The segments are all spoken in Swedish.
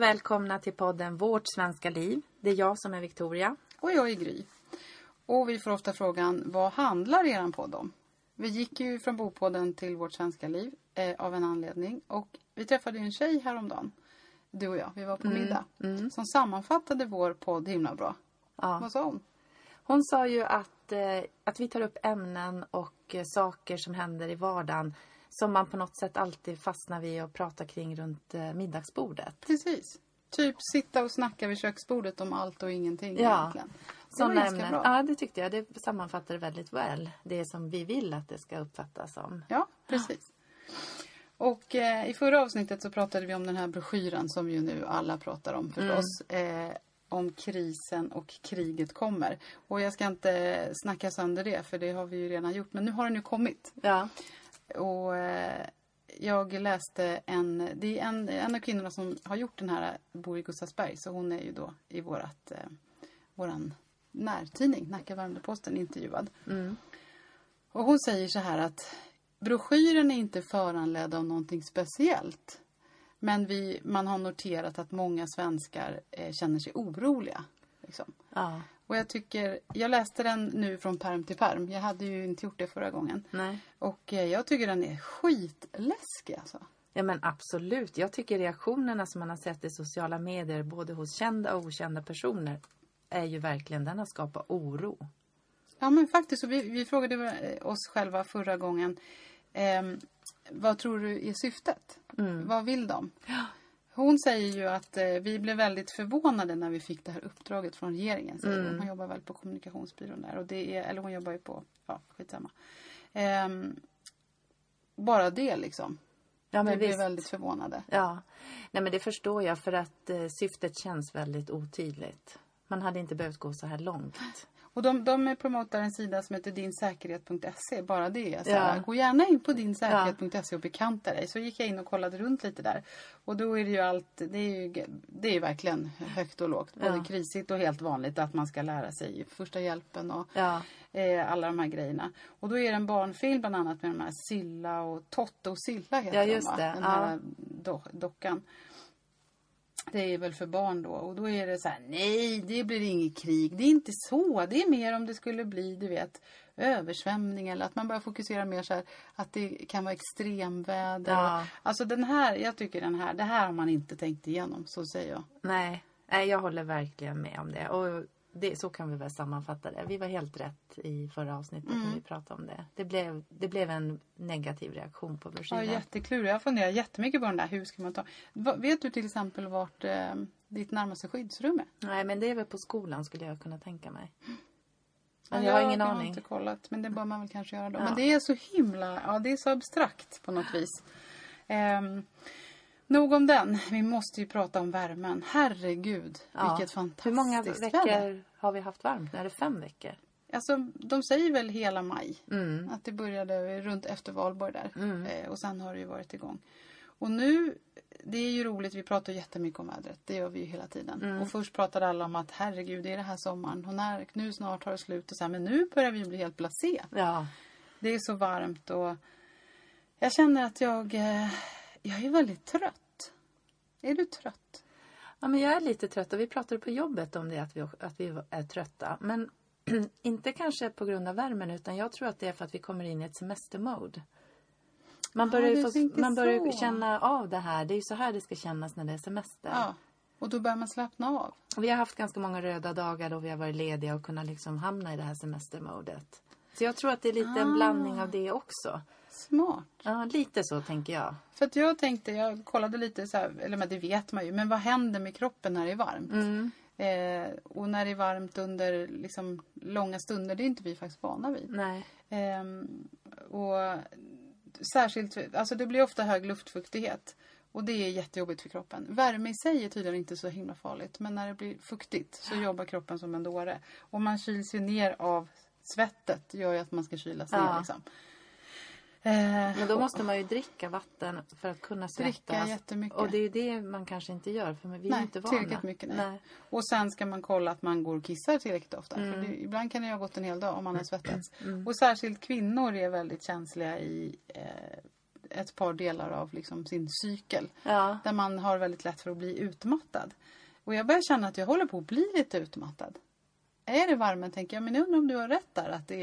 välkomna till podden Vårt svenska liv. Det är jag som är Victoria. Och jag är Gry. Och vi får ofta frågan, vad handlar eran podd om? Vi gick ju från Bopodden till Vårt svenska liv av en anledning. Och vi träffade en tjej häromdagen, du och jag. Vi var på middag. Som sammanfattade vår podd himla bra. Ja. Vad sa hon? Hon sa ju att vi tar upp ämnen och saker som händer i vardagen som man på något sätt alltid fastnar vid och pratar kring runt middagsbordet. Precis. Typ sitta och snacka vid köksbordet om allt och ingenting egentligen. Det var ganska bra. Ja, det tyckte jag. Det sammanfattar väldigt väl. Det som vi vill att det ska uppfattas som. Ja, precis. Och i förra avsnittet så pratade vi om den här broschyren som ju nu alla pratar om förstås. Om krisen och kriget kommer. Och jag ska inte snacka sönder det, för det har vi ju redan gjort. Men nu har den ju kommit. Ja. Och jag läste det är en av kvinnorna som har gjort den här, bor i Gustavsberg. Så hon är ju då i våran närtidning, Nacka Värmdö-Posten, intervjuad. Och hon säger så här att broschyren är inte föranledd av någonting speciellt. Men man har noterat att många svenskar känner sig oroliga. Liksom. Ja. Och jag läste den nu från perm till perm. Jag hade ju inte gjort det förra gången. Nej. Och jag tycker den är skitläskig alltså. Ja, men absolut. Jag tycker reaktionerna som man har sett i sociala medier, både hos kända och okända personer, är ju verkligen, den har skapat oro. Ja, men faktiskt. Och vi frågade oss själva förra gången. Vad tror du är syftet? Vad vill de? Ja. Hon säger ju att vi blev väldigt förvånade när vi fick det här uppdraget från regeringen. Hon jobbar väl på kommunikationsbyrån där. Och eller hon jobbar ju på, skitsamma. Bara det liksom. Ja, men vi blev väldigt förvånade. Ja, nej men det förstår jag, för att syftet känns väldigt otydligt. Man hade inte behövt gå så här långt. Och de promotar en sida som heter dinsäkerhet.se. Bara det. Gå gärna in på dinsäkerhet.se och bekanta dig. Så gick jag in och kollade runt lite där. Och då är det ju allt. Det är ju verkligen högt och lågt. Både krisigt och helt vanligt att man ska lära sig första hjälpen och alla de här grejerna. Och då är det en barnfilm bland annat med de här Silla och Totte och Silla heter just de, va? det. Den här dockan. Det är väl för barn då. Och då är det så här, nej, det blir inget krig. Det är inte så. Det är mer om det skulle bli, du vet, översvämning. Eller att man börjar fokusera mer så här, att det kan vara extremväder. Ja. Alltså jag tycker det här har man inte tänkt igenom, så säger jag. Nej, jag håller verkligen med om det. Och så kan vi väl sammanfatta det. Vi var helt rätt i förra avsnittet när vi pratade om det. Det blev en negativ reaktion på broschyren. Ja, jätteklurigt. Jag funderar jättemycket på den där. Hur ska man ta? Vet du till exempel vart ditt närmaste skyddsrum är? Nej, men det är väl på skolan, skulle jag kunna tänka mig. Men jag har ingen aning. Jag har inte kollat, men det bör man väl kanske göra då. Ja. Men det är så det är så abstrakt på något vis. Nog om den. Vi måste ju prata om värmen. Herregud, vilket fantastiskt. Hur många veckor har vi haft varmt? Är det 5 veckor? Alltså, de säger väl hela maj. Att det började runt efter valborg där. Och sen har det ju varit igång. Och nu, det är ju roligt. Vi pratar jättemycket om vädret. Det gör vi ju hela tiden. Och först pratade alla om att herregud, det är det här sommaren. Och nu snart har det slut. Och så här, men nu börjar vi bli helt blasé. Ja. Det är så varmt och jag känner att jag är väldigt trött. Är du trött? Ja, men jag är lite trött och vi pratade på jobbet om det, att vi är trötta. Men inte kanske på grund av värmen, utan jag tror att det är för att vi kommer in i ett semestermode. Man börjar känna av det här. Det är ju så här det ska kännas när det är semester. Ja, och då börjar man slappna av. Och vi har haft ganska många röda dagar då vi har varit lediga och kunnat liksom hamna i det här semestermodet. Så jag tror att det är lite en blandning av det också. Smart. Ja, lite så tänker jag. För att jag kollade lite så här, eller men det vet man ju. Men vad händer med kroppen när det är varmt? Och när det är varmt under liksom långa stunder, det är inte vi faktiskt vana vid. Nej. Och särskilt, alltså det blir ofta hög luftfuktighet. Och det är jättejobbigt för kroppen. Värme i sig är tydligen inte så himla farligt. Men när det blir fuktigt så jobbar kroppen som en dåre. Och man kyls ju ner av svettet, gör ju att man ska kylas ner liksom. Men då måste man ju dricka vatten för att kunna svettas. Dricka jättemycket. Och det är ju det man kanske inte gör, för vi är inte vana. Tillräckligt mycket, nej. Och sen ska man kolla att man går och kissar tillräckligt ofta. För ibland kan det ha gått en hel dag om man har svettats. Och särskilt kvinnor är väldigt känsliga ett par delar av liksom sin cykel. Ja. Där man har väldigt lätt för att bli utmattad. Och jag börjar känna att jag håller på att bli lite utmattad. Är det värmen, tänker jag. Men jag undrar om du har rätt där. Att,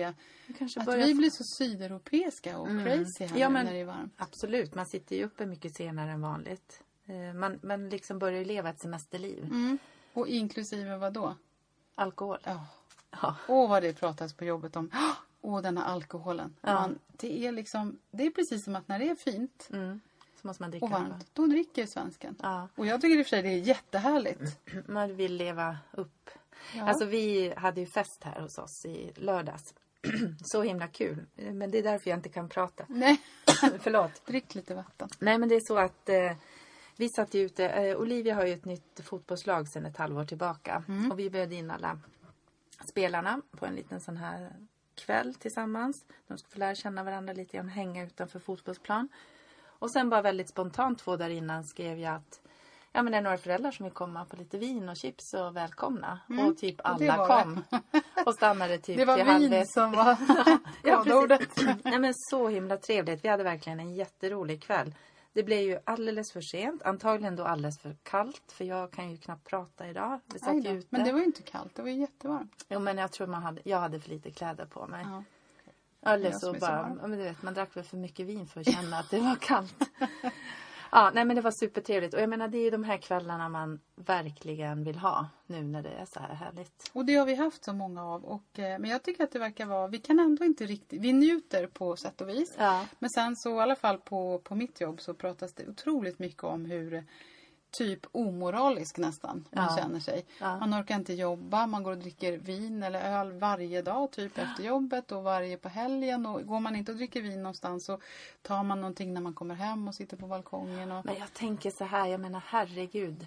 vi blir så sydeuropeiska och crazy här när det är varmt. Absolut, man sitter ju uppe mycket senare än vanligt. Man liksom börjar leva ett semesterliv. Mm. Och inklusive vad då? Alkohol. Ja. Vad det pratas på jobbet om. Den här alkoholen. Ja. Det är precis som att när det är fint så måste man dricka och varmt, då dricker svensken. Ja. Och jag tycker i och för sig det är jättehärligt. Man vill leva upp. Ja. Alltså vi hade ju fest här hos oss i lördags. Så himla kul. Men det är därför jag inte kan prata. Nej. Förlåt. Drick lite vatten. Nej, men det är så att vi satt ju ute. Olivia har ju ett nytt fotbollslag sedan ett halvår tillbaka. Och vi bjöd in alla spelarna på en liten sån här kväll tillsammans. De ska få lära känna varandra lite grann, hänga utanför fotbollsplan. Och sen bara väldigt spontant 2 dagar innan skrev jag att det är några föräldrar som vill komma på lite vin och chips och välkomna. Och typ alla kom. Och stannade typ det var till vin halvvägs. som var kodordet. Nej, men så himla trevligt. Vi hade verkligen en jätterolig kväll. Det blev ju alldeles för sent. Antagligen då alldeles för kallt. För jag kan ju knappt prata idag. Vi satt ute. Men det var ju inte kallt. Det var ju jättevarmt. Jo, men jag tror jag hade för lite kläder på mig. Ja. Eller så bara, men du vet, man drack väl för mycket vin för att känna att det var kallt. Ja, nej, men det var supertrevligt. Och jag menar, det är ju de här kvällarna man verkligen vill ha nu när det är så här härligt. Och det har vi haft så många av. Men jag tycker att det verkar vara, vi kan ändå inte riktigt, vi njuter på sätt och vis. Ja. Men sen så i alla fall på mitt jobb så pratas det otroligt mycket om hur typ omoralisk nästan man känner sig. Ja. Man orkar inte jobba, man går och dricker vin eller öl varje dag typ efter jobbet och varje på helgen. Och går man inte och dricker vin någonstans så tar man någonting när man kommer hem och sitter på balkongen. Och... Men jag tänker så här, jag menar herregud.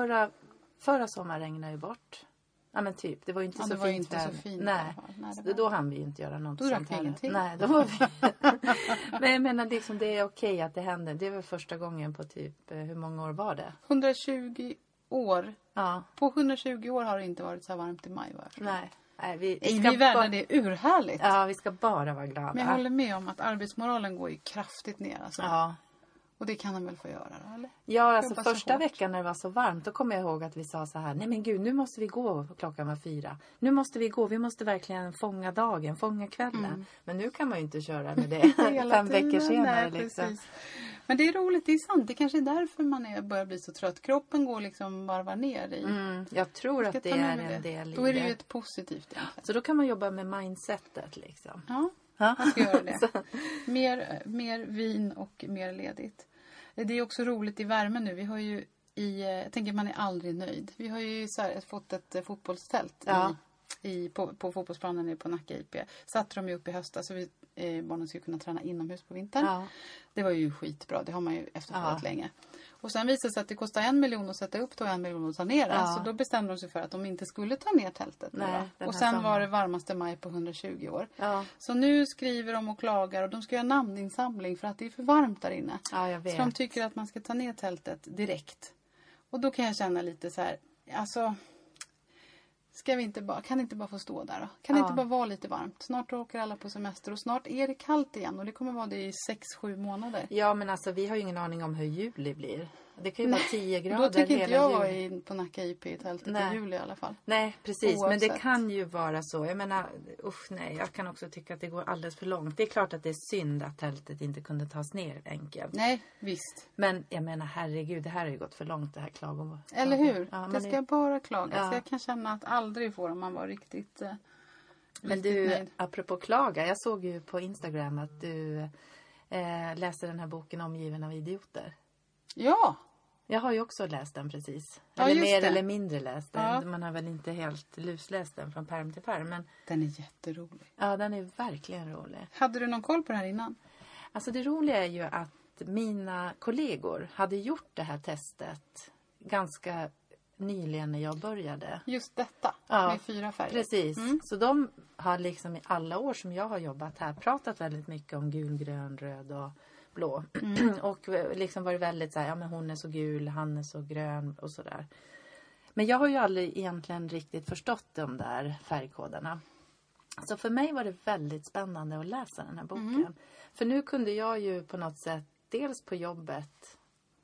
Förra sommaren regnade ju bort. Ja, men typ, det var ju inte så fint. Så fint. Nej, då hann vi ju inte göra något då sånt här. Ingenting. Nej, då var vi... Men jag menar liksom, det är okej att det händer. Det var första gången på typ, hur många år var det? 120 år. Ja. På 120 år har det inte varit så här varmt i maj. Nej, vi värnar det urhärligt. Ja, vi ska bara vara glada. Men jag håller med om att arbetsmoralen går ju kraftigt ner. Alltså. Ja. Och det kan han väl få göra då, eller? Ja, alltså första veckan när det var så varmt, då kommer jag ihåg att vi sa så här: nej men gud, nu måste vi gå, klockan var 4. Nu måste vi gå, vi måste verkligen fånga dagen, fånga kvällen. Men nu kan man ju inte köra med det 5 veckor senare. Nej, liksom. Precis. Men det är roligt, det är sant. Det kanske är därför man börjar bli så trött. Kroppen går liksom varva ner i. Jag tror att det är en del i det. Då är det ju ett positivt egentligen. Så då kan man jobba med mindsetet liksom. Ja, man ska göra det. mer vin och mer ledigt. Det är också roligt i värmen nu. Vi har ju jag tänker man är aldrig nöjd. Vi har ju fått ett fotbollstält på fotbollsplanen på Nacka IP. Satte de ju upp i höstas så barnen skulle kunna träna inomhus på vintern. Ja. Det var ju skitbra. Det har man ju efterfrågat länge. Och sen visade det sig att det kostar 1 miljon att sätta upp det och 1 miljon att ta ner det. Så då bestämde de sig för att de inte skulle ta ner tältet. Nej, och sen var det varmaste maj på 120 år. Ja. Så nu skriver de och klagar och de ska göra namninsamling för att det är för varmt där inne. Ja, jag vet. Så de tycker att man ska ta ner tältet direkt. Och då kan jag känna lite så här, alltså... kan inte bara få stå där då? Kan det inte bara vara lite varmt? Snart åker alla på semester och snart är det kallt igen. Och det kommer vara det i 6-7 månader. Ja, men alltså vi har ju ingen aning om hur juli blir. Det kan ju vara 10 grader då tycker inte jag vara på Nacka IP i tältet i juli i alla fall. Nej, precis. Oavsett. Men det kan ju vara så. Jag menar, jag kan också tycka att det går alldeles för långt. Det är klart att det är synd att tältet inte kunde tas ner enkelt. Nej, visst. Men jag menar, herregud, det här har ju gått för långt, det här klagomålet. Eller hur? Ja, det ska bara klagas. Ja. Jag kan känna att aldrig får man vara riktigt Men du, nöjd. Apropå klaga, jag såg ju på Instagram att du läser den här boken Omgiven av idioter. Ja! Jag har ju också läst den precis. Ja, eller mer eller mindre läst den. Ja. Man har väl inte helt lusläst den från pärm till pärm. Men... Den är jätterolig. Ja, den är verkligen rolig. Hade du någon koll på det här innan? Alltså det roliga är ju att mina kollegor hade gjort det här testet ganska nyligen när jag började. Just detta, med 4 färger. Precis. Så de har liksom i alla år som jag har jobbat här pratat väldigt mycket om gul, grön, röd och blå. Och liksom varit väldigt så här, ja men hon är så gul, han är så grön och sådär. Men jag har ju aldrig egentligen riktigt förstått de där färgkoderna. Så för mig var det väldigt spännande att läsa den här boken. För nu kunde jag ju på något sätt dels på jobbet,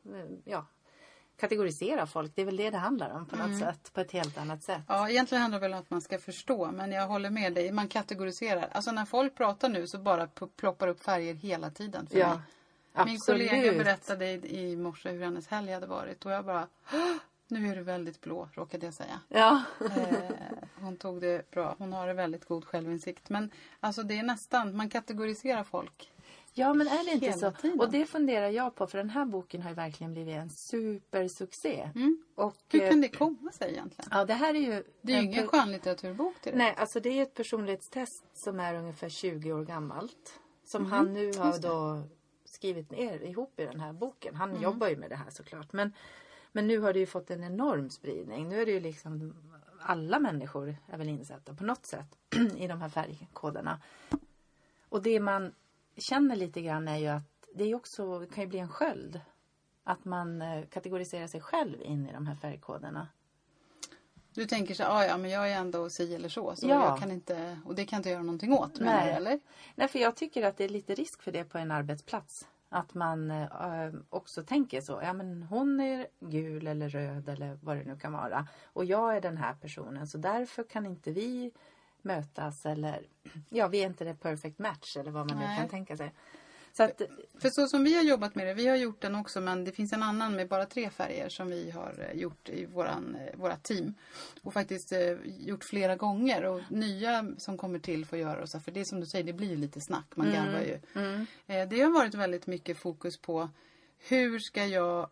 kategorisera folk. Det är väl det handlar om på något sätt, på ett helt annat sätt. Ja, egentligen handlar det väl om att man ska förstå, men jag håller med dig. Man kategoriserar. Alltså när folk pratar nu så bara ploppar upp färger hela tiden för mig. Min kollega berättade i morse hur hennes helg hade varit och jag bara, nu är du väldigt blå, råkade jag säga. Ja. Hon tog det bra. Hon har en väldigt god självinsikt. Men alltså det är nästan, man kategoriserar folk. Ja, men är det inte så? Tiden. Och det funderar jag på, för den här boken har ju verkligen blivit en supersuccé. Och, hur kan det komma sig egentligen? Ja, det här är ju... Det är ju ingen skönlitteraturbok till det. Nej, alltså det är ett personlighetstest som är ungefär 20 år gammalt. Som han nu har då skrivit ner ihop i den här boken. Han jobbar ju med det här såklart. Men nu har det ju fått en enorm spridning. Nu är det ju liksom alla människor är väl insatta på något sätt i de här färgkoderna. Och det man känner lite grann är ju att det är också, kan ju bli en sköld. Att man kategoriserar sig själv in i de här färgkoderna. Du tänker så, ja men jag är ändå si eller så jag kan inte, och det kan inte göra någonting åt, menar du, eller? Nej, för jag tycker att det är lite risk för det på en arbetsplats. Att man också tänker så, ja men hon är gul eller röd eller vad det nu kan vara. Och jag är den här personen, så därför kan inte vi mötas eller, vi är inte det perfect match eller vad man nu kan tänka sig. Så att, för så som vi har jobbat med det, vi har gjort den också, men det finns en annan med bara 3 färger som vi har gjort i våra team. Och faktiskt gjort flera gånger, och nya som kommer till får göra så. För det som du säger, det blir lite snack, man garvar ju. Det har varit väldigt mycket fokus på hur ska jag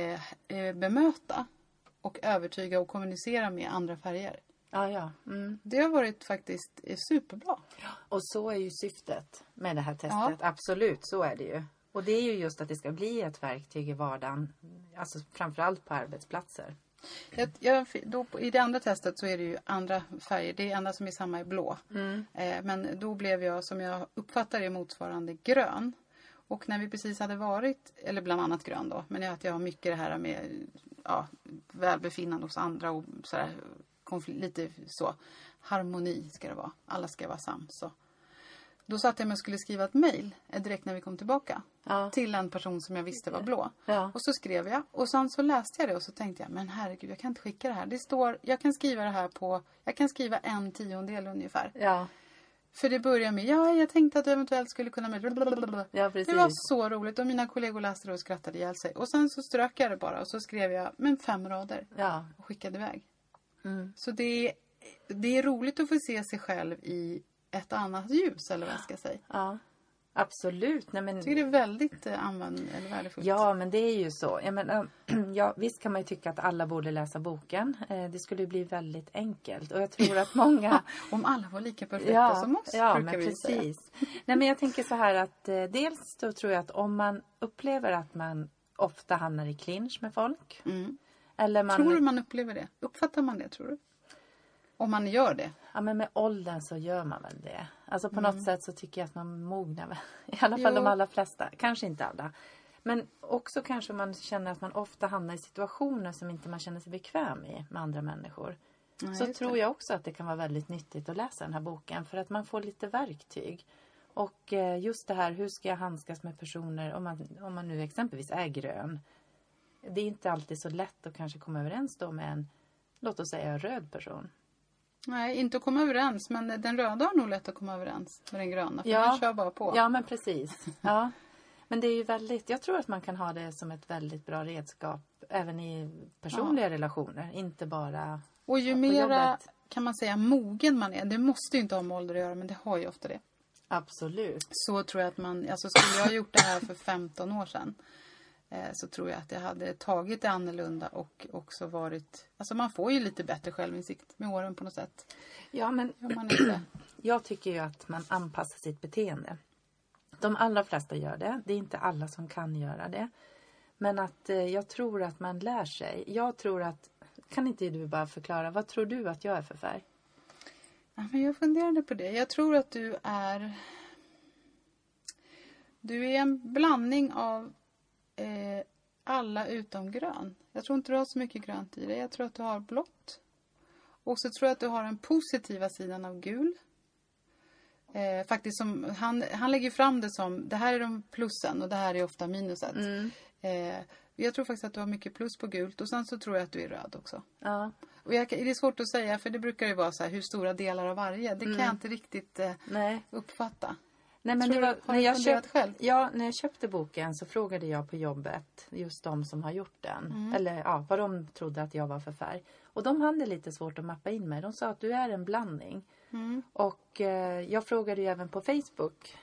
bemöta och övertyga och kommunicera med andra färger. Ja. Det har varit faktiskt superbra. Och så är ju syftet med det här testet. Ja. Absolut, så är det ju. Och det är ju just att det ska bli ett verktyg i vardagen. Alltså framförallt på arbetsplatser. I det andra testet så är det ju andra färger. Det är enda som är samma i blå. Men då blev jag, som jag uppfattar det, motsvarande grön. Och när vi precis hade varit, eller bland annat grön då. Men jag har mycket det här med välbefinnande hos andra och sådär. Lite så, harmoni ska det vara. Alla ska vara sams. Så. Då satt jag med och skulle skriva ett mejl direkt när vi kom tillbaka. Till en person som jag visste var blå. Och så skrev jag. Och sen så läste jag det och så tänkte jag, men herregud, jag kan inte skicka det här. Det står, jag kan skriva det här jag kan skriva 1/10 ungefär. För det börjar med, jag tänkte att du eventuellt skulle kunna precis. Det var så roligt och mina kollegor läste det och skrattade ihjäl sig. Och sen så strök jag det bara och så skrev jag 5 rader. Och skickade iväg. Så det är roligt att få se sig själv i ett annat ljus, eller vad jag ska säga. Ja, absolut. Nej, men... Jag tycker det är väldigt värdefullt. Ja, men det är ju så. Visst kan man ju tycka att alla borde läsa boken. Det skulle bli väldigt enkelt. Och jag tror att många... Om alla var lika perfekta som oss, brukar vi precis säga. Nej, men jag tänker så här att dels då tror jag att om man upplever att man ofta hamnar i clinch med folk... Eller tror du man upplever det? Uppfattar man det, tror du? Om man gör det? Ja, men med åldern så gör man väl det. Alltså på något sätt så tycker jag att man mognar väl. I alla fall de allra flesta. Kanske inte alla. Men också kanske man känner att man ofta hamnar i situationer som inte man känner sig bekväm i med andra människor. Så tror jag också att det kan vara väldigt nyttigt att läsa den här boken. För att man får lite verktyg. Och just det här, hur ska jag handskas med personer om man nu exempelvis är grön. Det är inte alltid så lätt att kanske komma överens då med en, låt oss säga, röd person. Nej, inte att komma överens. Men den röda har nog lätt att komma överens med den gröna. För den kör bara på. Ja, men precis. Ja. Men det är ju väldigt, jag tror att man kan ha det som ett väldigt bra redskap. Även i personliga relationer. Inte bara och ju mera, kan man säga, mogen man är. Det måste ju inte ha med ålder att göra, men det har ju ofta det. Absolut. Så tror jag att skulle jag ha gjort det här för 15 år sedan. Så tror jag att jag hade tagit det annorlunda och också varit... Alltså man får ju lite bättre självinsikt med åren på något sätt. Ja, men jag tycker ju att man anpassar sitt beteende. De allra flesta gör det. Det är inte alla som kan göra det. Men att jag tror att man lär sig. Jag tror att... Kan inte du bara förklara, vad tror du att jag är för färg? Ja, men jag funderade på det. Jag tror att du är en blandning av... alla utom grön. Jag tror inte du har så mycket grönt i dig. Jag tror att du har blått. Och så tror jag att du har den positiva sidan av gul. Faktiskt som, han lägger fram det som, det här är de plussen och det här är ofta minuset. Jag tror faktiskt att du har mycket plus på gult och sen så tror jag att du är röd också. Ja. Och det är svårt att säga för det brukar ju vara så här, hur stora delar av varje. Det kan jag inte riktigt uppfatta. Nej, men Tror det var, har du funderat själv? Ja, när jag köpte boken så frågade jag på jobbet just de som har gjort den. Eller ja, vad de trodde att jag var för färg. Och de hade lite svårt att mappa in mig. De sa att du är en blandning. Och jag frågade ju även på Facebook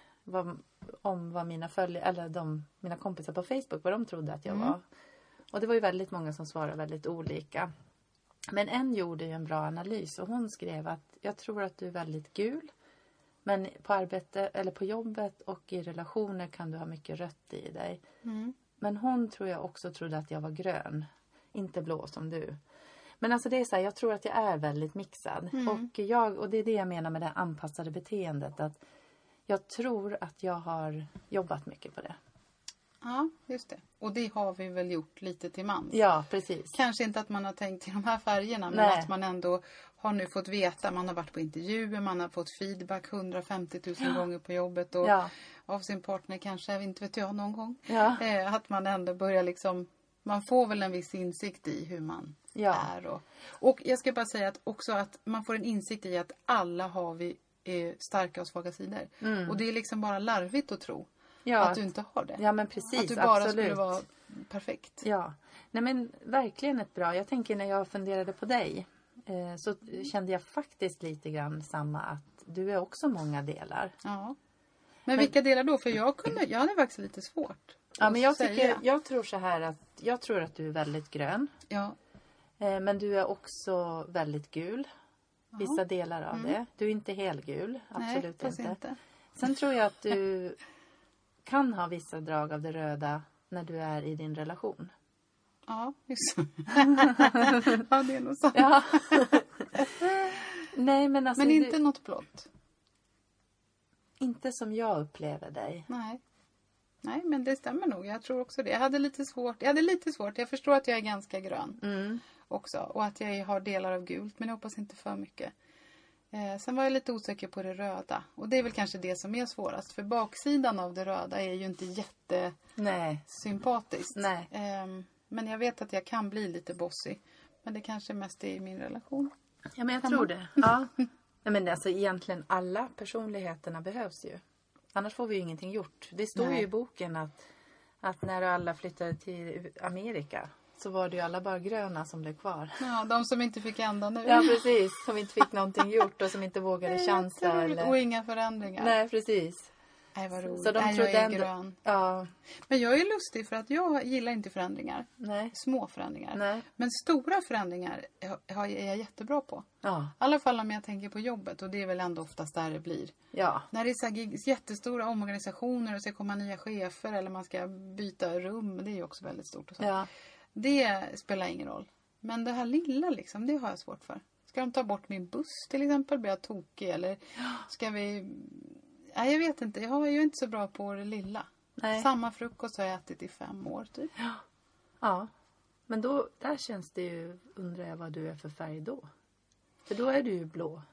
om vad mina följare, eller mina kompisar på Facebook, vad de trodde att jag var. Och det var ju väldigt många som svarade väldigt olika. Men en gjorde ju en bra analys och hon skrev att jag tror att du är väldigt gul. Men på arbete eller på jobbet och i relationer kan du ha mycket rött i dig. Men hon tror jag också trodde att jag var grön. Inte blå som du. Men alltså det är så här, jag tror att jag är väldigt mixad. Och det är det jag menar med det anpassade beteendet. Att jag tror att jag har jobbat mycket på det. Ja, just det. Och det har vi väl gjort lite till mans. Ja, precis. Kanske inte att man har tänkt i de här färgerna. Men att man ändå har nu fått veta. Man har varit på intervjuer. Man har fått feedback 150 000 gånger på jobbet. Och av sin partner kanske, inte vet jag, någon gång. Ja. Att man ändå börjar liksom. Man får väl en viss insikt i hur man är. Och jag ska bara säga att också att man får en insikt i att alla har vi starka och svaga sidor. Och det är liksom bara larvigt att tro. Ja. Att du inte har det. Ja, men precis. Att du bara skulle vara perfekt. Ja. Nej, men verkligen ett bra. Jag tänker när jag funderade på dig. Så kände jag faktiskt lite grann samma. Att du är också många delar. Ja. Men vilka delar då? För jag hade faktiskt lite svårt. Ja, men jag tror så här att. Jag tror att du är väldigt grön. Ja. Men du är också väldigt gul. Vissa delar av det. Du är inte helgul. Absolut inte. Sen tror jag att du kan ha vissa drag av det röda när du är i din relation. Ja, just ja, det är nog sant. Ja. Nej, men alltså, men inte något blått. Inte som jag upplever dig. Nej, men det stämmer nog. Jag tror också det. Jag hade lite svårt. Jag förstår att jag är ganska grön också. Och att jag har delar av gult. Men jag hoppas inte för mycket. Sen var jag lite osäker på det röda. Och det är väl kanske det som är svårast. För baksidan av det röda är ju inte jättesympatiskt. Nej. Men jag vet att jag kan bli lite bossy. Men det kanske mest är i min relation. Ja, men jag tror det. Ja. Nej, men alltså egentligen alla personligheterna behövs ju. Annars får vi ju ingenting gjort. Det står ju i boken att när alla flyttade till Amerika så var det ju alla bara gröna som blev kvar. Ja, de som inte fick ända nu. Ja, precis. Som inte fick någonting gjort och som inte vågade chansa. Eller. Och inga förändringar. Nej, precis. Nej, vad roligt. Så de jag är grön. Ja. Men jag är lustig för att jag gillar inte förändringar. Nej. Små förändringar. Nej. Men stora förändringar är jag jättebra på. Ja. I alla fall om jag tänker på jobbet. Och det är väl ändå oftast där det blir. Ja. När det är så här jättestora omorganisationer och ska komma nya chefer. Eller man ska byta rum. Det är ju också väldigt stort. Och så. Ja. Det spelar ingen roll. Men det här lilla liksom, det har jag svårt för. Ska de ta bort min buss till exempel? Blir jag tokig? Eller ska vi... Nej, jag vet inte. Jag är ju inte så bra på det lilla. Nej. Samma frukost har jag ätit i 5 år typ. Ja. Men då, där känns det ju, undrar jag vad du är för färg då. För då är du ju blå.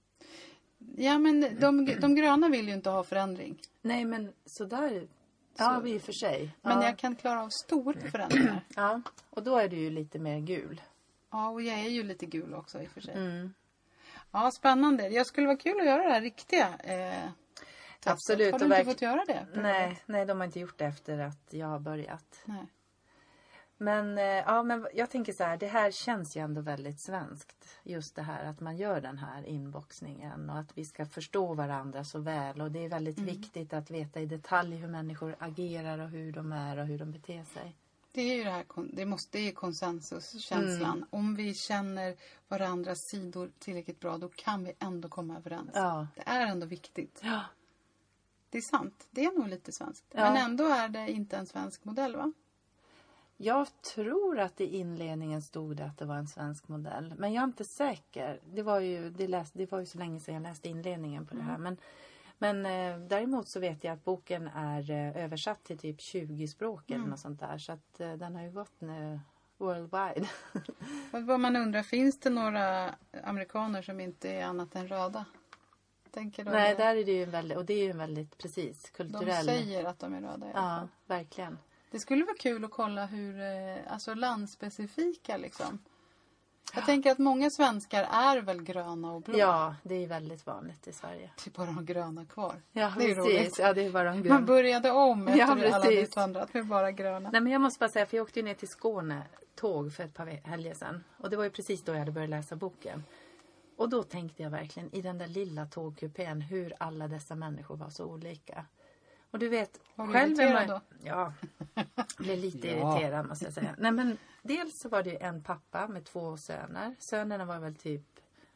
Ja, men de gröna vill ju inte ha förändring. Nej, men sådär. Ja, vi för sig. Men jag kan klara av stora förändringar. Ja, och då är du ju lite mer gul. Ja, och jag är ju lite gul också i och för sig. Ja, spännande. Jag skulle vara kul att göra det här riktiga Absolut. Har du inte fått göra det? Nej, de har inte gjort det efter att jag har börjat. Nej. Men jag tänker så här, det här känns ju ändå väldigt svenskt. Just det här att man gör den här inboxningen och att vi ska förstå varandra så väl. Och det är väldigt viktigt att veta i detalj hur människor agerar och hur de är och hur de beter sig. Det är ju det här, det är konsensuskänslan. Om vi känner varandras sidor tillräckligt bra, då kan vi ändå komma överens. Ja. Det är ändå viktigt. Ja. Det är sant. Det är nog lite svenskt. Ja. Men ändå är det inte en svensk modell, va? Jag tror att i inledningen stod det att det var en svensk modell. Men jag är inte säker. Det var ju så länge sedan jag läste inledningen på det här. Men däremot så vet jag att boken är översatt till typ 20 språk eller något sånt där. Så att den har ju gått nu worldwide. Vad man undrar, finns det några amerikaner som inte är annat än röda? tänker de. Nej, där är det ju en väldigt, och det är ju en väldigt precis De kulturell. säger att de är röda i alla fall. Ja, verkligen. Det skulle vara kul att kolla hur, alltså landspecifika liksom. Jag tänker att många svenskar är väl gröna och blå. Ja, det är väldigt vanligt i Sverige. Det är bara de gröna kvar. Ja, det är precis. roligt. Ja, det är bara de gröna. Man började om efter Ja, alla precis. utvandrat med bara gröna. Nej, men jag måste bara säga, för jag åkte ju ner till Skåne tåg för ett par helger sedan. Och det var ju precis då jag hade börjat läsa boken. Och då tänkte jag verkligen i den där lilla tågkupén hur alla dessa människor var så olika. Och du vet, var du själv irriterad då? Ja, blev lite irriterad måste jag säga. Nej, men dels så var det ju en pappa med 2 söner. Sönerna var väl typ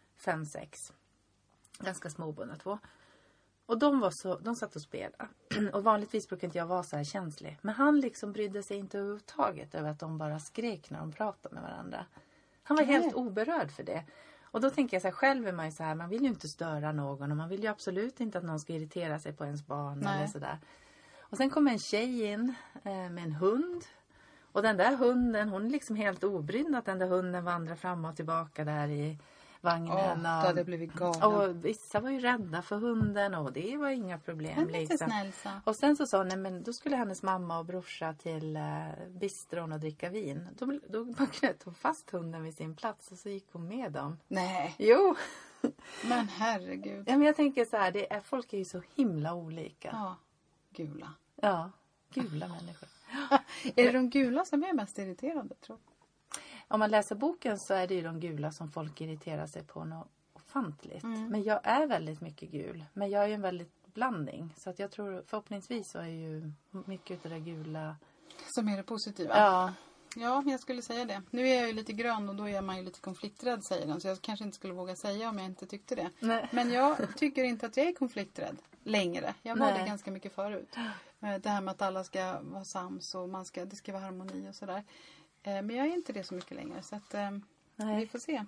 5-6. Ganska små båda 2. Och de satt och spelade. Och vanligtvis brukar inte jag vara så här känslig. Men han liksom brydde sig inte överhuvudtaget över att de bara skrek när de pratade med varandra. Han var helt oberörd för det. Och då tänker jag så här, själv är man ju så här, man vill ju inte störa någon. Och man vill ju absolut inte att någon ska irritera sig på ens barn. Nej. Eller sådär. Och sen kom en tjej in med en hund. Och den där hunden, hon är liksom helt obrydd att den där hunden vandrar fram och tillbaka där i vagnen. Då hade jag blivit galen. Och vissa var ju rädda för hunden och det var inga problem. Men lite liksom. snäll så. Och sen så sa hon, men då skulle hennes mamma och brorsa till bistron och dricka vin. Då bara knöt hon fast hunden vid sin plats och så gick hon med dem. Nej, Jo! men herregud. Ja, men jag tänker så här, folk är ju så himla olika. Ja, gula. Ja, gula människor. Är det de gula som är mest irriterande, tror jag? Om man läser boken så är det ju de gula som folk irriterar sig på något ofantligt. Men jag är väldigt mycket gul. Men jag är ju en väldigt blandning. Så att jag tror förhoppningsvis så är ju mycket av det gula. Som är det positiva. Ja. Ja, jag skulle säga det. Nu är jag ju lite grön och då är man ju lite konflikträdd, säger den. Så jag kanske inte skulle våga säga om jag inte tyckte det. Nej. Men jag tycker inte att jag är konflikträdd längre. Jag var Nej. det ganska mycket förut. Det här med att alla ska vara sams och det ska vara harmoni och sådär. Men jag är inte det så mycket längre. Så att vi får se.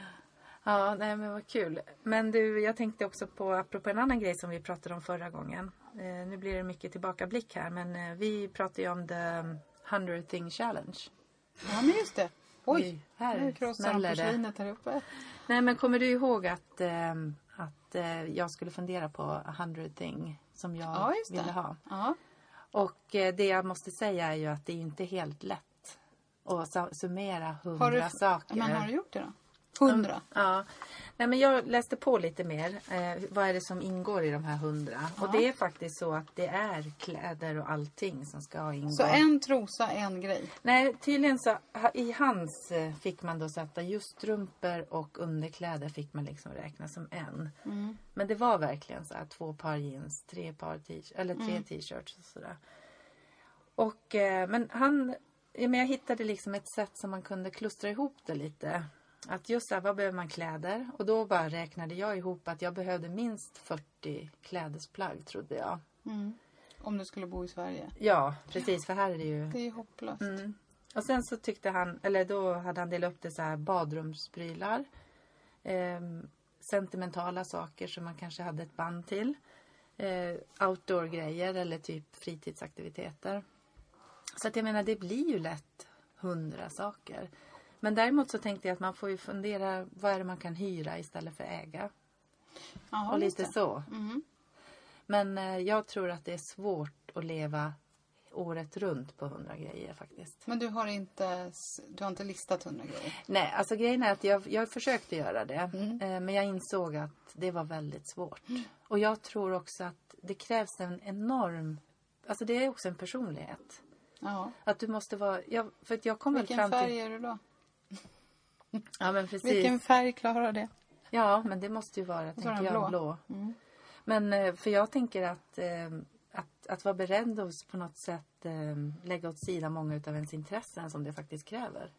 Ja, nej men vad kul. Men du, jag tänkte också på, apropå en annan grej som vi pratade om förra gången. Nu blir det mycket tillbakablick här. Men vi pratade ju om the 100 thing challenge. Ja, men just det. Oj, här nu krossar de smäller det. porslinet här uppe. Nej, men kommer du ihåg att jag skulle fundera på 100 thing som jag just det. ville ha? Ja. Och det jag måste säga är ju att det är inte helt lätt att summera 100 saker. Men har du gjort det då? 100? Ja. Nej, men jag läste på lite mer. Vad är det som ingår i de här 100? Ja. Och det är faktiskt så att det är kläder och allting som ska ingå. Så en trosa, en grej? Nej, tydligen så i hans fick man då sätta just strumpor och underkläder fick man liksom räkna som en. Mm. Men det var verkligen så här 2 par jeans, 3 par tre t-shirts och sådär. Och men jag hittade liksom ett sätt som man kunde klustra ihop det lite. Att just så här, vad behöver man kläder? Och då bara räknade jag ihop att jag behövde minst 40 klädesplagg, trodde jag. Mm. Om du skulle bo i Sverige? Ja, precis, för här är det ju... Det är hopplöst. Mm. Och sen så då hade han delat upp det så här badrumsprylar. Sentimentala saker som man kanske hade ett band till. Outdoor-grejer eller typ fritidsaktiviteter. Så att jag menar, det blir ju lätt 100 saker. Men däremot så tänkte jag att man får ju fundera, vad är det man kan hyra istället för äga? Aha, och lite så. Mm. Men jag tror att det är svårt att leva året runt på 100 grejer faktiskt. Men du har inte listat 100 grejer? Nej, alltså grejen är att jag försökte göra det. Men jag insåg att det var väldigt svårt. Och jag tror också att det krävs en enorm... Alltså det är också en personlighet. Ja. Att du måste vara... för att jag kom Vilken fram till... färg är du då? Ja, men precis. Vilken färg klarar det? Ja, men det måste ju vara, tänker jag, blå. Mm. Men för jag tänker att vara beredd att på något sätt lägga åt sidan många av ens intressen som det faktiskt kräver.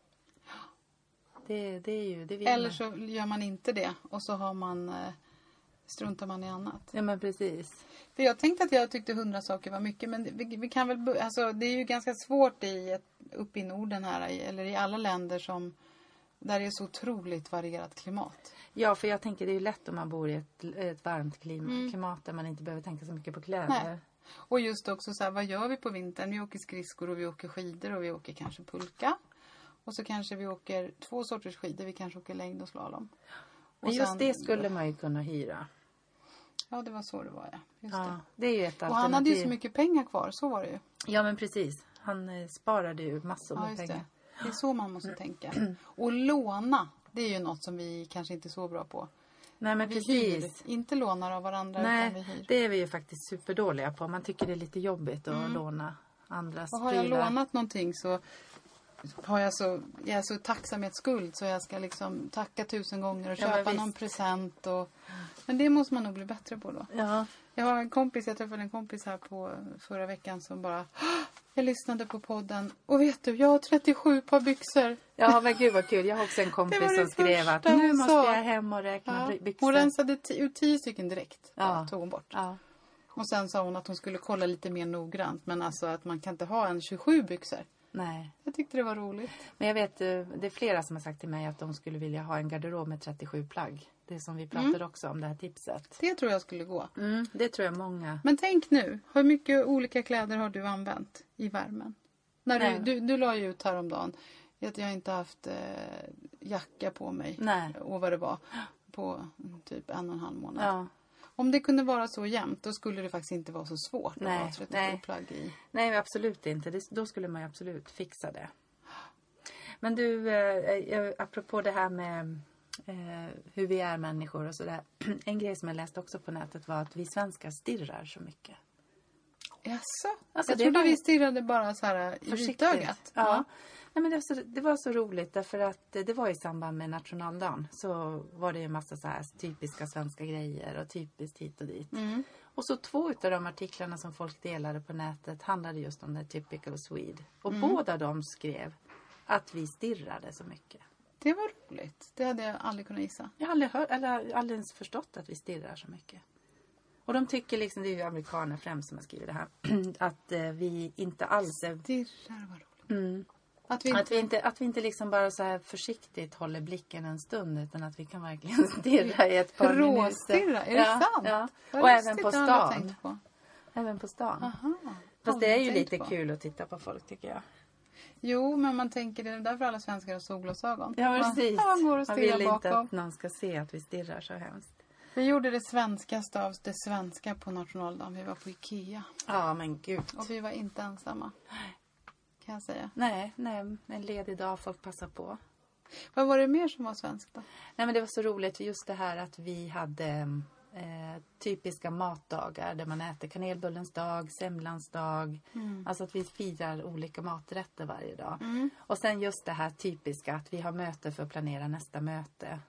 Det är ju... Det vill Eller man. så gör man inte det och så har man... struntar man i annat. Ja, men precis. För jag tänkte att jag tyckte 100 saker var mycket. Men vi kan väl... Alltså, det är ju ganska svårt uppe i Norden här. Eller i alla länder där det är så otroligt varierat klimat. Ja, för jag tänker det är ju lätt om man bor i ett varmt klimat där man inte behöver tänka så mycket på kläder. Nej. Och just också så här, vad gör vi på vintern? Vi åker skridskor och vi åker skidor och vi åker kanske pulka. Och så kanske vi åker 2 sorters skidor. Vi kanske åker längd och slalom. Men just det skulle man ju kunna hyra. Ja, det var så det var, ja. Just Ja, det. det är ju ett alternativ. Och han hade ju så mycket pengar kvar, så var det ju. Ja, men precis. Han sparade ju massor Ja, med just pengar. det är så man måste tänka. Och låna, det är ju något som vi kanske inte är så bra på. Nej, men Vi precis. hyr, inte lånar av varandra utan vi Nej, hyr. det är vi ju faktiskt superdåliga på. Man tycker det är lite jobbigt att låna andras Och har jag prylar. lånat någonting så jag är så tacksamhetsskuld så jag ska liksom tacka 1000 gånger och Ja, men köpa visst. någon present. Men det måste man nog bli bättre på då. Ja, Jag träffade en kompis här på förra veckan som bara, jag lyssnade på podden och vet du, jag har 37 par byxor. ja, men gud vad kul. Jag har också en Det kompis var det som skrev att första nu hon måste sa. jag hem och räkna Ja. byxor. Hon rensade ut 10 stycken direkt. Ja. Tog hon bort. Ja. Och sen sa hon att hon skulle kolla lite mer noggrant. Men alltså att man kan inte ha en 27 byxor. Nej. Jag tyckte det var roligt. Men jag vet, det är flera som har sagt till mig att de skulle vilja ha en garderob med 37 plagg. Det som vi pratade också om, det här tipset. Det tror jag skulle gå. Det tror jag många. Men tänk nu, hur mycket olika kläder har du använt i värmen? När du la ju ut häromdagen att jag inte haft jacka på mig. Nej. Och vad det var på typ 1,5 månad. Ja. Om det kunde vara så jämnt, då skulle det faktiskt inte vara så svårt att ha 37 plagg i. Nej, absolut inte. Då skulle man ju absolut fixa det. Men du, apropå det här med hur vi är människor och sådär. En grej som jag läste också på nätet var att vi svenskar stirrar så mycket. Jaså? Alltså, jag det trodde var vi stirrade bara så här i vitögat. Ja. Nej, men det var så roligt därför att det var i samband med nationaldagen så var det ju en massa så här typiska svenska grejer och typiskt hit och dit. Och så 2 av de artiklarna som folk delade på nätet handlade just om det typical Swede. Och båda de skrev att vi stirrade så mycket. Det var roligt. Det hade jag aldrig kunnat gissa. Jag har aldrig hört, eller aldrig ens förstått att vi stirrar så mycket. Och de tycker liksom, det är ju amerikaner främst som har skrivit det här, att vi inte alls är... Stirrar var roligt. Att vi inte liksom bara så här försiktigt håller blicken en stund utan att vi kan verkligen stirra i ett par minuter. Råstirra, är det sant? Ja. Vad Och lustigt, även på det har jag aldrig stan. tänkt på. Även på stan. Aha. Fast det är ju Aldrig lite tänkt på. kul att titta på folk tycker jag. Jo, men man tänker det är därför alla svenskar har solglasögon. Ja, precis. Man går och Man stirrar vill inte bakom. att någon ska se att vi stirrar så hemskt. Vi gjorde det svenskaste av det svenska på nationaldagen. Vi var på Ikea. Ja, men gud. Och vi var inte ensamma. Kan jag säga. Nej, en ledig dag, folk passar på. Vad var det mer som var svenskt då? Nej, men det var så roligt just det här att vi hade typiska matdagar där man äter kanelbullens dag, semlans dag. Alltså att vi firar olika maträtter varje dag. Och sen just det här typiska att vi har möte för att planera nästa möte.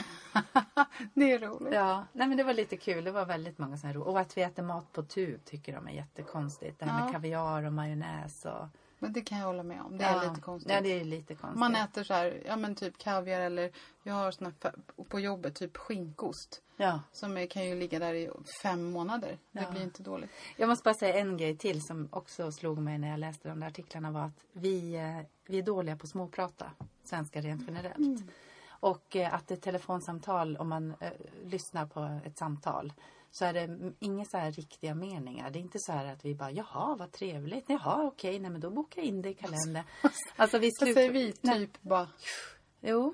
Det är roligt. Ja, nej men det var lite kul. Det var väldigt många sådana här. Och att vi äter mat på tub tycker de är jättekonstigt. Det här med kaviar och majonnäs och... Men det kan jag hålla med om. Det är lite konstigt. Ja, det är lite konstigt. Man äter så här, ja men typ kaviar eller jag har såna på jobbet typ skinkost. Ja. Som kan ju ligga där i 5 månader. Det Ja. blir inte dåligt. Jag måste bara säga en grej till som också slog mig när jag läste de där artiklarna var att vi är dåliga på småprata. Svenskar rent generellt. Och att ett telefonsamtal, om man lyssnar på ett samtal så är det inga så här riktiga meningar. Det är inte så här att vi bara, jaha vad trevligt. Jaha okej, nej men då bokar jag in det i kalendern. Alltså vi Så säger vi typ bara... Jo.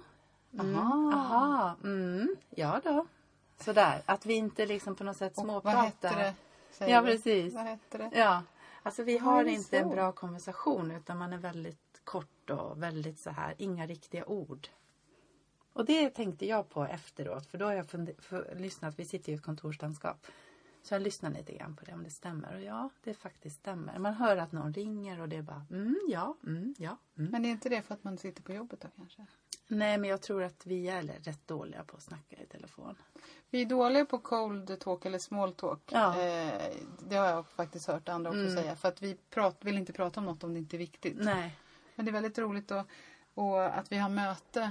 Aha. Ja då. Sådär. Att vi inte liksom på något sätt småpratar. Vad hette det? Säger Ja, vi. precis. Vad hette det? Ja. Alltså vi har det inte en så? bra konversation utan man är väldigt kort och väldigt så här, inga riktiga ord. Och det tänkte jag på efteråt för då har jag lyssnat, vi sitter i ett kontorslandskap. Så jag lyssnar lite grann på det om det stämmer. Och ja, det faktiskt stämmer. Man hör att någon ringer och det är bara ja. Men är inte det för att man sitter på jobbet då kanske? Nej, men jag tror att vi är rätt dåliga på att snacka i telefon. Vi är dåliga på cold talk eller small talk. Ja. Det har jag faktiskt hört andra också säga. För att vi vill inte prata om något om det inte är viktigt. Nej. Men det är väldigt roligt och att vi har möte.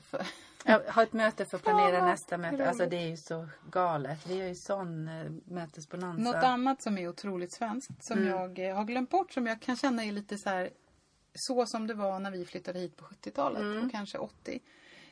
Ha ett möte för att planera Ja, nästa möte. roligt. Alltså det är ju så galet. Vi har ju sån mötesbonanza. Något annat som är otroligt svenskt som jag har glömt bort som jag kan känna är lite så här så som det var när vi flyttade hit på 70-talet och kanske 80.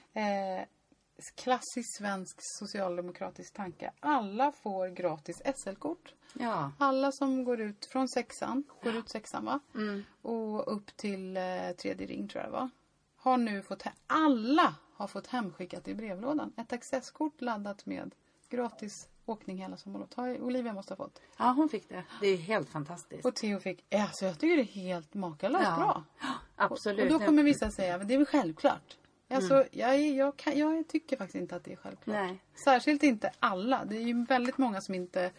Klassisk svensk socialdemokratisk tanke. Alla får gratis SL-kort. Ja. Alla som går ut från går ut sexan va? Och upp till 3:e ring tror jag det var. Har nu alla har fått hemskickat i brevlådan. Ett accesskort laddat med gratis åkning hela sommarlovet. Olivia måste ha fått. Ja, hon fick det. Det är helt fantastiskt. Och Theo fick, alltså jag tycker det är helt makalöst bra. Absolut. Och då kommer vissa säga, men det är väl självklart. Alltså, jag tycker faktiskt inte att det är självklart. Nej. Särskilt inte alla. Det är ju väldigt många som inte,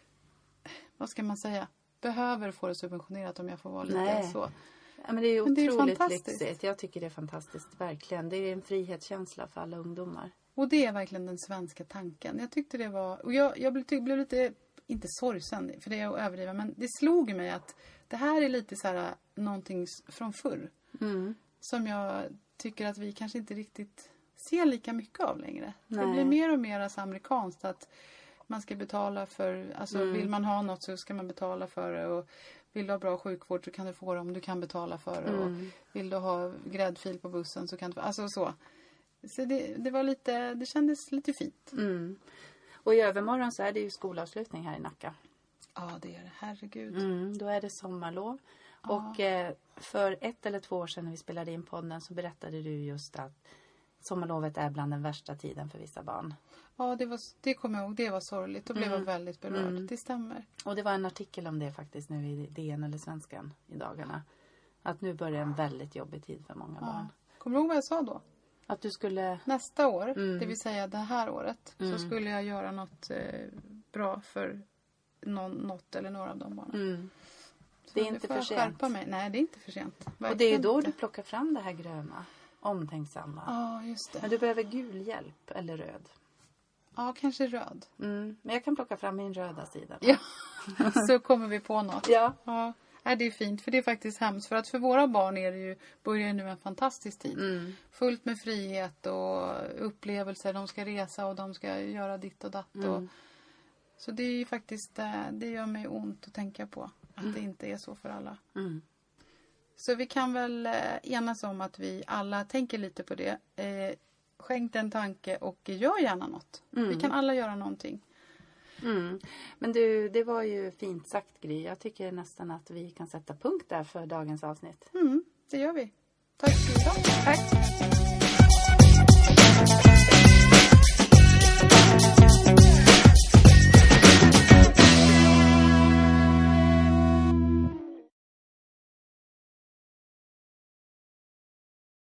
vad ska man säga, behöver få det subventionerat om jag får vara lite så. Ja, men det är ju otroligt fantastiskt. lyxigt. Jag tycker det är fantastiskt, verkligen. Det är en frihetskänsla för alla ungdomar. Och det är verkligen den svenska tanken. Jag tyckte det var, och jag blev lite, inte sorgsen, för det är att överdriva, men det slog mig att det här är lite så här någonting från förr. Som jag tycker att vi kanske inte riktigt ser lika mycket av längre. Nej. Det blir mer och mer alltså amerikanskt att man ska betala för, alltså vill man ha något så ska man betala för det, och vill du ha bra sjukvård så kan du få det om du kan betala för det, och vill du ha gräddfil på bussen så kan du, alltså så. Så det var lite, det kändes lite fint. Och i övermorgon så är det ju skolavslutning här i Nacka. Ja, det är det. Herregud. Då är det sommarlov. Och för 1 eller 2 år sedan när vi spelade in podden så berättade du just att sommarlovet är bland den värsta tiden för vissa barn. Ja, det kommer jag ihåg. Det var sorgligt. Då blev jag väldigt berörd. Det stämmer. Och det var en artikel om det faktiskt nu i DN eller Svenskan i dagarna. Att nu börjar en väldigt jobbig tid för många barn. Kommer du ihåg vad jag sa då? Att du skulle... Nästa år, det vill säga det här året, så skulle jag göra något bra för något eller några av de barnen. Det är inte för sent. Mig. Nej, det är inte för sent. Verkligen. Och det är då du plockar fram det här gröna, omtänksamma. Ja, just det. Men du behöver gul hjälp eller röd. Ja, kanske röd. Men jag kan plocka fram min röda sida. Ja, så kommer vi på något. Ja. Det är fint, för det är faktiskt hemskt. För att för våra barn är det ju, börjar nu en fantastisk tid. Fullt med frihet och upplevelser. De ska resa och de ska göra ditt och datt. Så det är ju faktiskt, det gör mig ont att tänka på. Att det inte är så för alla. Så vi kan väl enas om att vi alla tänker lite på det. Skänk en tanke och gör gärna något. Vi kan alla göra någonting. Men du, det var ju fint sagt, Gry. Jag tycker nästan att vi kan sätta punkt där för dagens avsnitt. Det gör vi. Tack för idag. Tack.